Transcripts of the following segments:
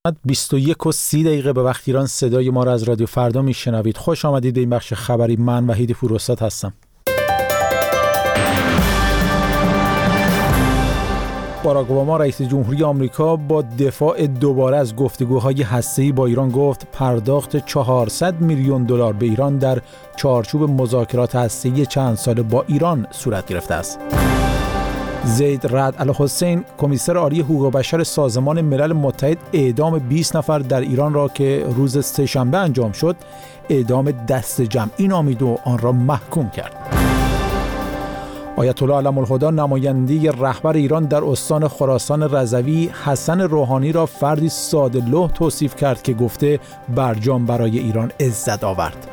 21:30 به وقت ایران صدای ما را از رادیو فردا میشنوید. خوش آمدید به این بخش خبری. من وحید پوراستاد هستم. باراک اوباما رئیس جمهوری آمریکا با دفاع دوباره از گفتگوهای هسته‌ای با ایران گفت پرداخت $400 میلیون به ایران در چارچوب مذاکرات هسته‌ای چند ساله با ایران صورت گرفته است. زید رعد الحسین، کمیسر عالی حقوق بشر سازمان ملل متحد، اعدام 20 نفر در ایران را که روز سه‌شنبه انجام شد اعدام دست جمعی نامید و آن را محکوم کرد. آیت الله علم الهدی، نماینده رهبر ایران در استان خراسان رضوی، حسن روحانی را فردی ساده‌لوح توصیف کرد که گفته برجام برای ایران عزت آورد.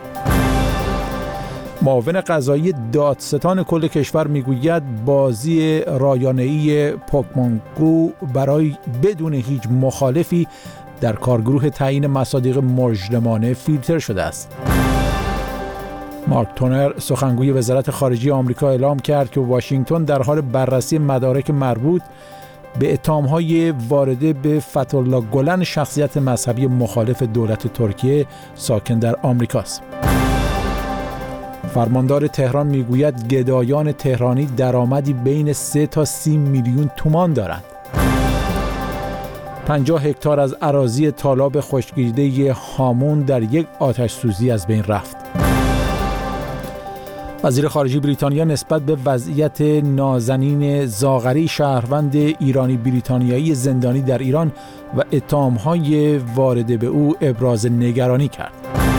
معاون قضایی دادستان کل کشور میگوید بازی رایانه‌ای پوکمون گو برای بدون هیچ مخالفی در کارگروه تعیین مصادیق مجرمانه فیلتر شده است. مارک تونر، سخنگوی وزارت خارجه آمریکا، اعلام کرد که واشنگتن در حال بررسی مدارک مربوط به اتهام‌های وارده به فتح‌الله گلن، شخصیت مذهبی مخالف دولت ترکیه ساکن در آمریکاست. فرماندار تهران میگوید گدایان تهرانی درآمدی بین 3 تا 30 میلیون تومان دارند. 50 هکتار از اراضی تالاب خشکیده هامون در یک آتش سوزی از بین رفت. وزیر خارجه بریتانیا نسبت به وضعیت نازنین زاغری، شهروند ایرانی بریتانیایی زندانی در ایران و اتهام‌های وارده به او ابراز نگرانی کرد.